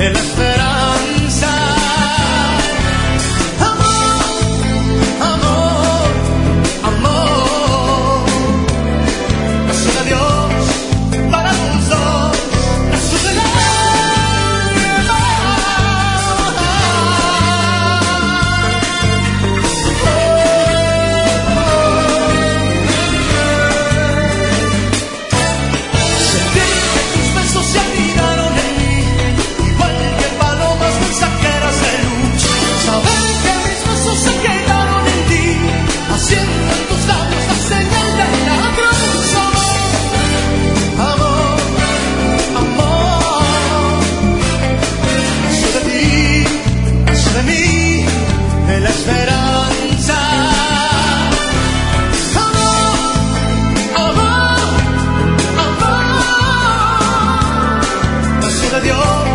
en la esperanza. Amor, amor, amor. Nació de Dios para los dos. Nació del alma. Sentí que tus besos se anidaron en mí, igual que palomas mensajeras de luz. Saber que mis besos se quedaron en ti, haciendo en tus labios la señal de la cruz. Amor, amor, nació de ti, nació de mí, en la esperanza. Amor, amor, amor, nació de Dios